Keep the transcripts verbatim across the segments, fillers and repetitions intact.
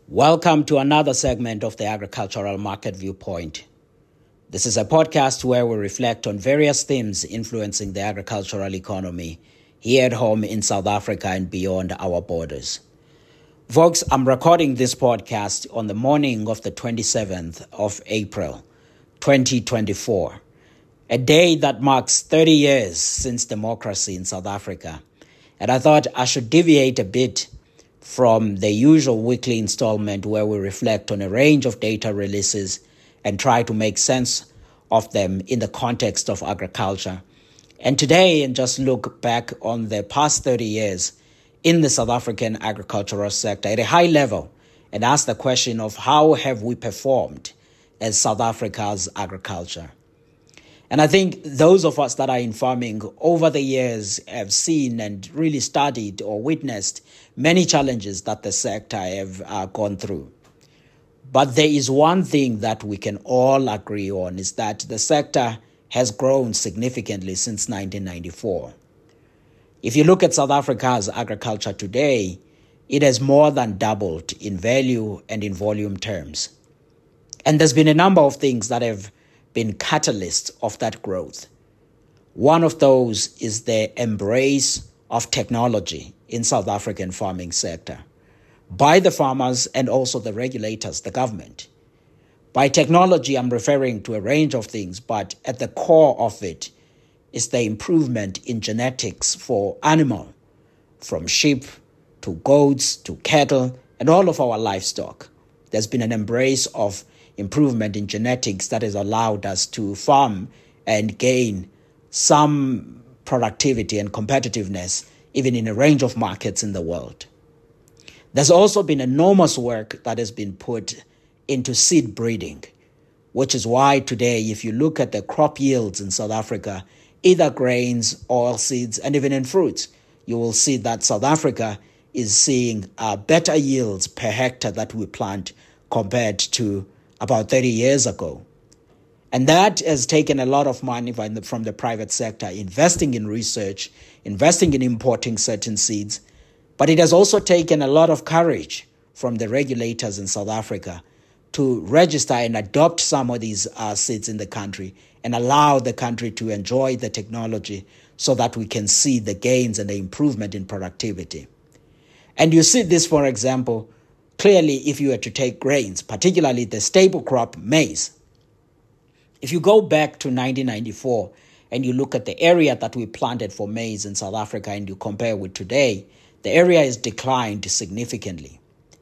Welcome to another segment of the Agricultural Market Viewpoint. This is a podcast where we reflect on various themes influencing the agricultural economy here at home in South Africa and beyond our borders. Folks, I'm recording this podcast on the morning of the twenty-seventh of April, twenty twenty-four, a day that marks thirty years since democracy in South Africa. And I thought I should deviate a bit from the usual weekly installment where we reflect on a range of data releases and try to make sense of them in the context of agriculture. And today, and just look back on the past thirty years in the South African agricultural sector at a high level and ask the question of how have we performed as South Africa's agriculture. And I think those of us that are in farming over the years have seen and really studied or witnessed many challenges that the sector have uh, gone through. But there is one thing that we can all agree on is that the sector has grown significantly since nineteen ninety-four. If you look at South Africa's agriculture today, it has more than doubled in value and in volume terms. And there's been a number of things that have been catalysts of that growth. One of those is the embrace of technology in South African farming sector by the farmers and also the regulators, the government. By technology, I'm referring to a range of things, but at the core of it is the improvement in genetics for animal, from sheep to goats to cattle and all of our livestock. There's been an embrace of improvement in genetics that has allowed us to farm and gain some productivity and competitiveness even in a range of markets in the world. There's also been enormous work that has been put into seed breeding, which is why today, if you look at the crop yields in South Africa, either grains, oilseeds, and even in fruits, you will see that South Africa is seeing uh, better yields per hectare that we plant compared to about thirty years ago. And that has taken a lot of money from the private sector, investing in research, investing in importing certain seeds. But it has also taken a lot of courage from the regulators in South Africa to register and adopt some of these uh, seeds in the country and allow the country to enjoy the technology so that we can see the gains and the improvement in productivity. And you see this, for example, clearly, if you were to take grains, particularly the staple crop maize, if you go back to nineteen ninety-four and you look at the area that we planted for maize in South Africa and you compare with today, the area has declined significantly.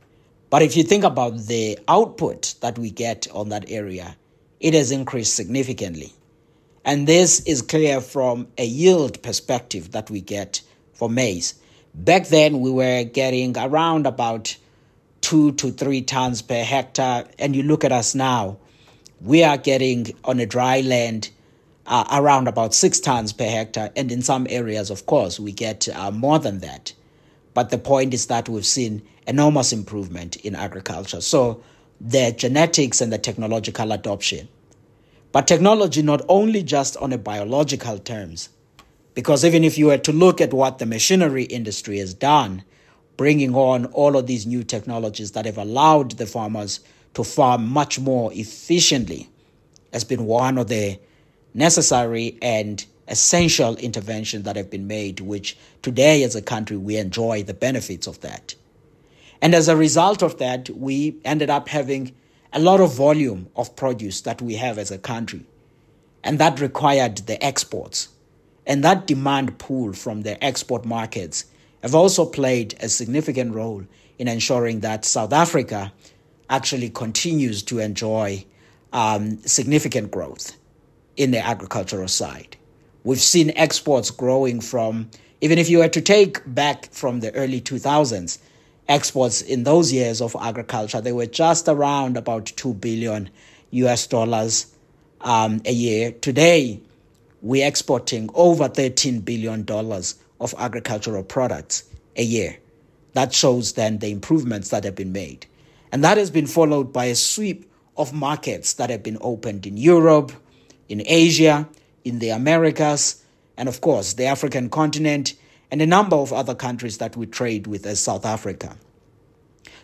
But if you think about the output that we get on that area, it has increased significantly. And this is clear from a yield perspective that we get for maize. Back then, we were getting around about two to three tons per hectare. And you look at us now, we are getting on a dry land uh, around about six tons per hectare. And in some areas, of course, we get uh, more than that. But the point is that we've seen enormous improvement in agriculture. So the genetics and the technological adoption. But technology not only just on a biological terms, because even if you were to look at what the machinery industry has done, bringing on all of these new technologies that have allowed the farmers to farm much more efficiently has been one of the necessary and essential interventions that have been made, which today as a country we enjoy the benefits of that. And as a result of that, we ended up having a lot of volume of produce that we have as a country. And that required the exports. And that demand pool from the export markets have also played a significant role in ensuring that South Africa actually continues to enjoy um, significant growth in the agricultural side. We've seen exports growing from, even if you were to take back from the early two thousands, exports in those years of agriculture, they were just around about two billion U S dollars um, a year. Today, we're exporting over thirteen billion dollars of agricultural products a year. That shows then the improvements that have been made. And that has been followed by a sweep of markets that have been opened in Europe, in Asia, in the Americas, and of course, the African continent, and a number of other countries that we trade with as South Africa.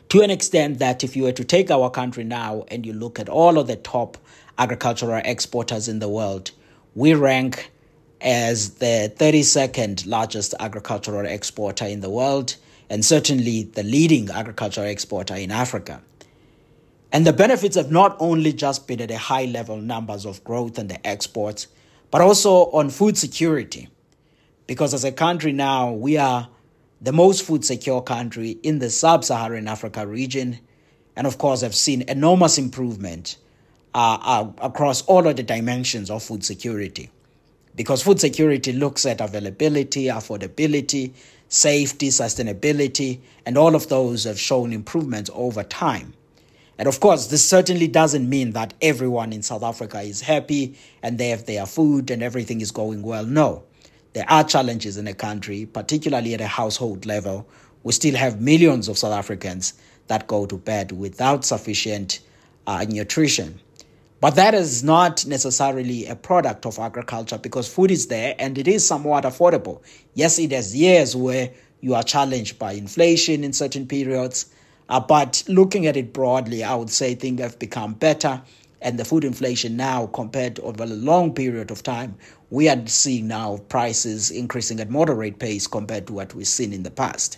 to an extent that if you were to take our country now and you look at all of the top agricultural exporters in the world, we rank as the thirty-second largest agricultural exporter in the world, and certainly the leading agricultural exporter in Africa. And the benefits have not only just been at the high level numbers of growth and the exports, but also on food security. Because as a country now, we are the most food secure country in the sub-Saharan Africa region, and of course have seen enormous improvement uh, uh, across all of the dimensions of food security. Because food security looks at availability, affordability, safety, sustainability, and all of those have shown improvements over time. And of course, this certainly doesn't mean that everyone in South Africa is happy and they have their food and everything is going well. No, there are challenges in the country, particularly at a household level. We still have millions of South Africans that go to bed without sufficient uh, nutrition. But that is not necessarily a product of agriculture, because food is there and it is somewhat affordable. Yes, it has years where you are challenged by inflation in certain periods, uh, but looking at it broadly, I would say things have become better. And the food inflation now, compared over a long period of time, we are seeing now prices increasing at moderate pace compared to what we've seen in the past.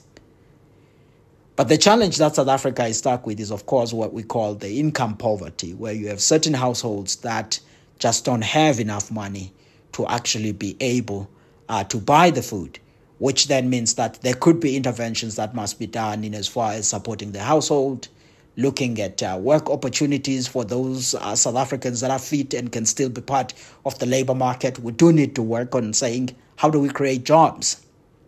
But the challenge that South Africa is stuck with is, of course, what we call the income poverty, where you have certain households that just don't have enough money to actually be able uh, to buy the food, which then means that there could be interventions that must be done in as far as supporting the household, looking at uh, work opportunities for those uh, South Africans that are fit and can still be part of the labor market. We do need to work on saying, how do we create jobs?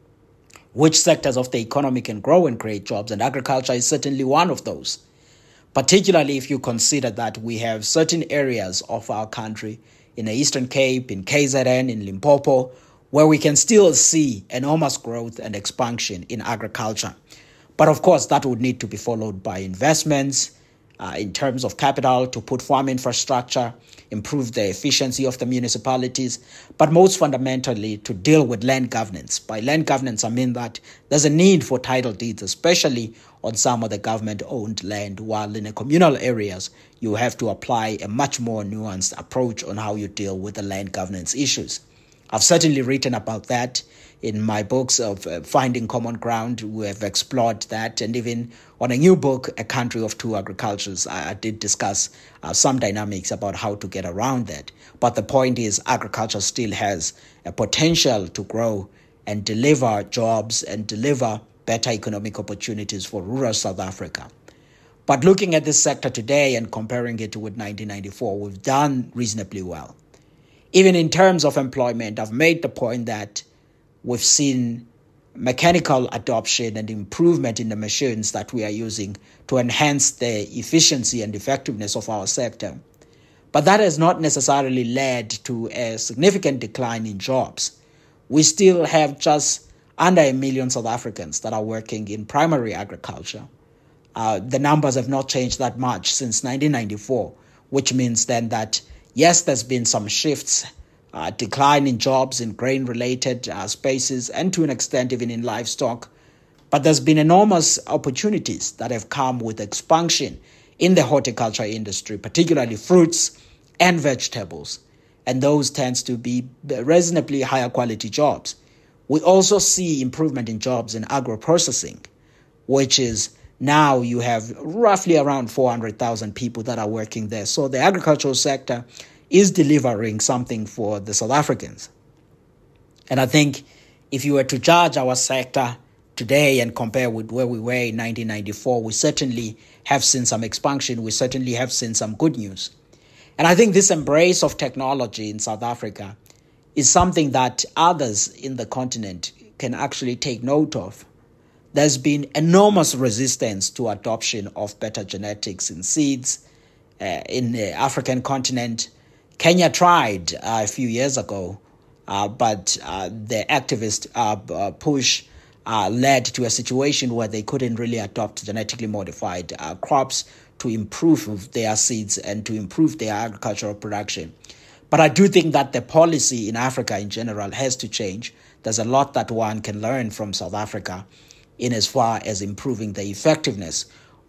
Which sectors of the economy can grow and create jobs? And agriculture is certainly one of those, particularly if you consider that we have certain areas of our country in the Eastern Cape, in K Z N, in Limpopo, where we can still see enormous growth and expansion in agriculture. But of course, that would need to be followed by investments uh, in terms of capital to put farm infrastructure, improve the efficiency of the municipalities, but most fundamentally to deal with land governance. By land governance, I mean that there's a need for title deeds, especially on some of the government-owned land, while in the communal areas, you have to apply a much more nuanced approach on how you deal with the land governance issues. I've certainly written about that in my books of uh, Finding Common Ground. We have explored that, and even on a new book, A Country of Two Agricultures, I, I did discuss uh, some dynamics about how to get around that. But the point is, agriculture still has a potential to grow and deliver jobs and deliver better economic opportunities for rural South Africa. But looking at this sector today and comparing it with nineteen ninety-four, we've done reasonably well. Even in terms of employment, I've made the point that we've seen mechanical adoption and improvement in the machines that we are using to enhance the efficiency and effectiveness of our sector. But that has not necessarily led to a significant decline in jobs. We still have just under a million South Africans that are working in primary agriculture. Uh, the numbers have not changed that much since nineteen ninety-four, which means then that yes, there's been some shifts, uh, decline in jobs in grain-related uh, spaces, and to an extent even in livestock. But there's been enormous opportunities that have come with expansion in the horticulture industry, particularly fruits and vegetables. And those tends to be reasonably higher quality jobs. We also see improvement in jobs in agro-processing, which is now you have roughly around four hundred thousand people that are working there. So the agricultural sector is delivering something for the South Africans. And I think if you were to judge our sector today and compare with where we were in nineteen ninety-four, we certainly have seen some expansion. We certainly have seen some good news. And I think this embrace of technology in South Africa is something that others in the continent can actually take note of. There's been enormous resistance to adoption of better genetics in seeds uh, in the African continent. Kenya tried uh, a few years ago, uh, but uh, the activist uh, push uh, led to a situation where they couldn't really adopt genetically modified uh, crops to improve their seeds and to improve their agricultural production. But I do think that the policy in Africa in general has to change. There's a lot that one can learn from South Africa in as far as improving the effectiveness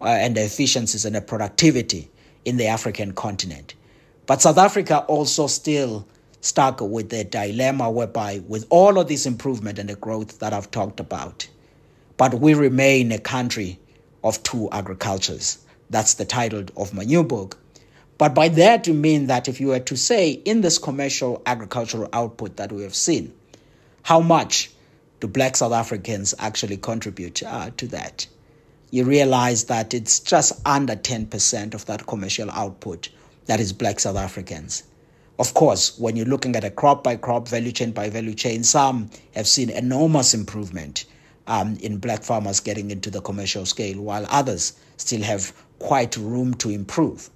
uh, and the efficiencies and the productivity in the African continent. But South Africa also still stuck with the dilemma whereby with all of this improvement and the growth that I've talked about, but we remain a country of two agricultures. That's the title of my new book. But by that you mean that if you were to say in this commercial agricultural output that we have seen, how much do Black South Africans actually contribute uh, to that? You realize that it's just under ten percent of that commercial output that is Black South Africans. Of course, when you're looking at a crop by crop, value chain by value chain, some have seen enormous improvement um, in Black farmers getting into the commercial scale, while others still have quite room to improve.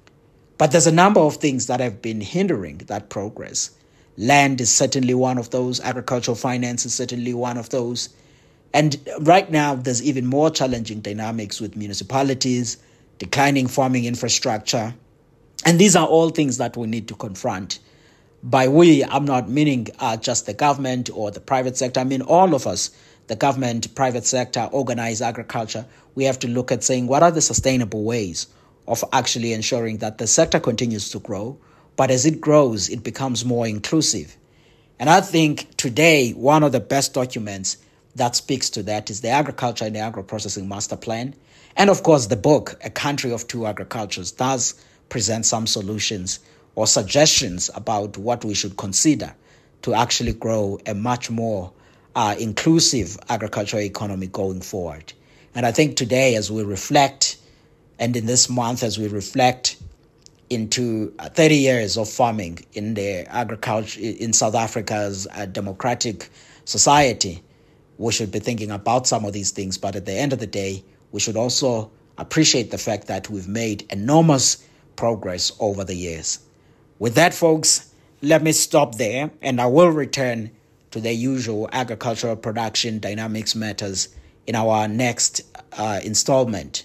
But there's a number of things that have been hindering that progress. Land is certainly one of those. Agricultural finance is certainly one of those. And right now, there's even more challenging dynamics with municipalities, declining farming infrastructure. And these are all things that we need to confront. By we, I'm not meaning uh, just the government or the private sector. I mean all of us, the government, private sector, organized agriculture. We have to look at saying what are the sustainable ways of actually ensuring that the sector continues to grow, but as it grows, it becomes more inclusive. And I think today, one of the best documents that speaks to that is the Agriculture and the Agro-Processing Master Plan. And of course, the book, A Country of Two Agricultures, does present some solutions or suggestions about what we should consider to actually grow a much more uh, inclusive agricultural economy going forward. And I think today, as we reflect, and in this month, as we reflect into thirty years of farming in the agriculture in South Africa's uh, democratic society, we should be thinking about some of these things. But at the end of the day, we should also appreciate the fact that we've made enormous progress over the years. With that, folks, let me stop there, and I will return to the usual agricultural production dynamics matters in our next uh, installment.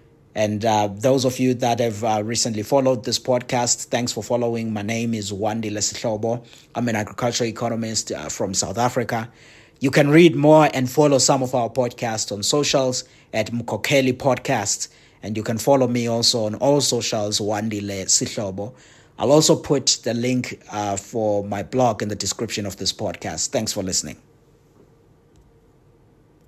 And uh, those of you that have uh, recently followed this podcast, thanks for following. My name is Wandile Sihlobo. I'm an agricultural economist uh, from South Africa. You can read more and follow some of our podcasts on socials at Mkokeli Podcasts. And you can follow me also on all socials, Wandile Sihlobo. I'll also put the link uh, for my blog in the description of this podcast. Thanks for listening.